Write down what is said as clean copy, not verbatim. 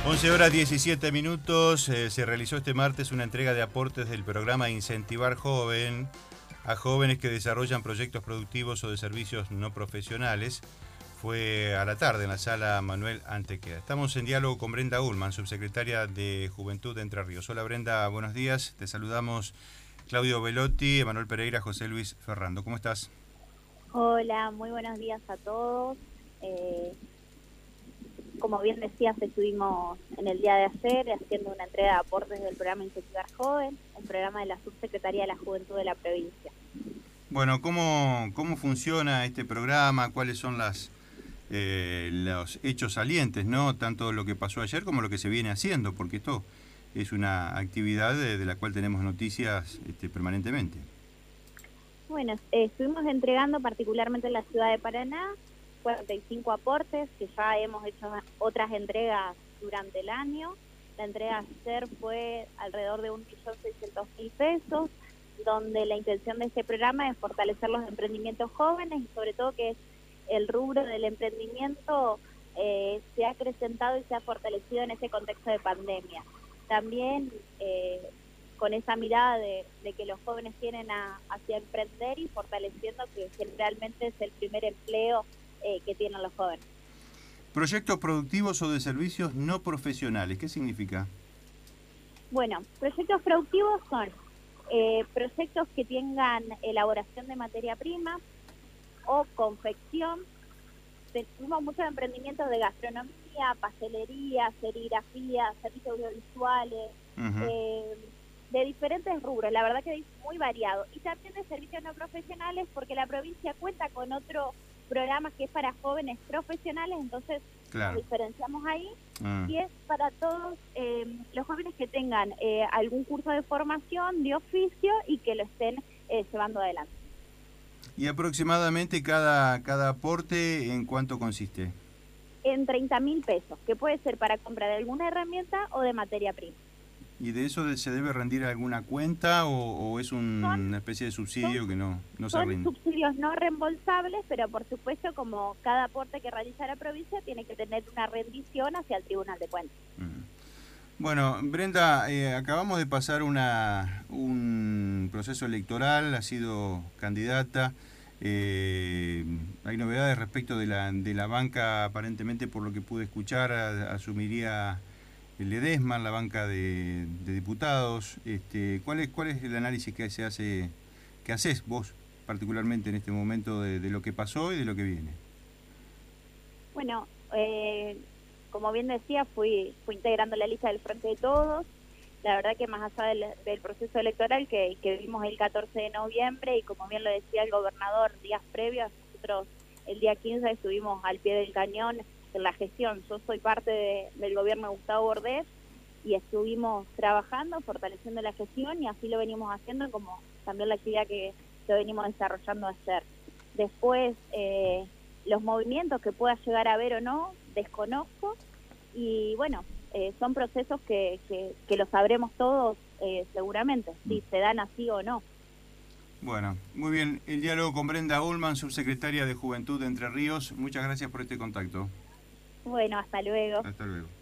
11:17. Se realizó este martes una entrega de aportes del programa Incentivar Joven a jóvenes que desarrollan proyectos productivos o de servicios no profesionales. Fue a la tarde en la sala Manuel Antequera. Estamos en diálogo con Brenda Ullman, subsecretaria de Juventud de Entre Ríos. Hola Brenda, buenos días. Te saludamos Claudio Velotti, Emanuel Pereira, José Luis Ferrando. ¿Cómo estás? Hola, muy buenos días a todos. Como bien decías, estuvimos en el día de ayer haciendo una entrega de aportes del programa Incentivar Joven, un programa de la Subsecretaría de la Juventud de la provincia. Bueno, ¿cómo funciona este programa? ¿Cuáles son los hechos salientes, ¿no? Tanto lo que pasó ayer como lo que se viene haciendo, porque esto es una actividad de la cual tenemos noticias permanentemente. Bueno, estuvimos entregando particularmente en la ciudad de Paraná 45 aportes, que ya hemos hecho otras entregas durante el año. La entrega ayer fue alrededor de 1.600.000 pesos, donde la intención de este programa es fortalecer los emprendimientos jóvenes y sobre todo que el rubro del emprendimiento se ha acrecentado y se ha fortalecido en ese contexto de pandemia. También con esa mirada de que los jóvenes tienen hacia emprender y fortaleciendo que generalmente es el primer empleo que tienen los jóvenes. Proyectos productivos o de servicios no profesionales, ¿qué significa? Bueno, proyectos productivos son proyectos que tengan elaboración de materia prima o confección. Tenemos muchos emprendimientos de gastronomía, pastelería, serigrafía, servicios audiovisuales, de diferentes rubros, la verdad que es muy variado. Y también de servicios no profesionales, porque la provincia cuenta con otro programa que es para jóvenes profesionales, entonces claro, nos diferenciamos ahí, y es para todos los jóvenes que tengan algún curso de formación, de oficio, y que lo estén llevando adelante. ¿Y aproximadamente cada aporte en cuánto consiste? En 30.000 pesos, que puede ser para compra de alguna herramienta o de materia prima. ¿Y de eso se debe rendir alguna cuenta o es una especie de subsidio que no se rinde? Son subsidios no reembolsables, pero por supuesto, como cada aporte que realiza la provincia, tiene que tener una rendición hacia el Tribunal de Cuentas. Bueno, Brenda, acabamos de pasar un proceso electoral, ha sido candidata. Hay novedades respecto de la banca, aparentemente por lo que pude escuchar, asumiría el Ledesma, la banca de diputados. ¿Cuál es el análisis que haces vos particularmente en este momento de lo que pasó y de lo que viene? Bueno, como bien decía, fui integrando la lista del Frente de Todos. La verdad que más allá del proceso electoral que vimos el 14 de noviembre, y como bien lo decía el gobernador días previos, nosotros el día 15 estuvimos al pie del cañón en la gestión. Yo soy parte del gobierno de Gustavo Bordés y estuvimos trabajando, fortaleciendo la gestión, y así lo venimos haciendo, como también la actividad que venimos desarrollando ayer. Después, los movimientos que pueda llegar a haber o no, desconozco, y bueno, son procesos que lo sabremos todos seguramente, si se dan así o no. Bueno, muy bien. El diálogo con Brenda Ullman, subsecretaria de Juventud de Entre Ríos. Muchas gracias por este contacto. Bueno, hasta luego. Hasta luego.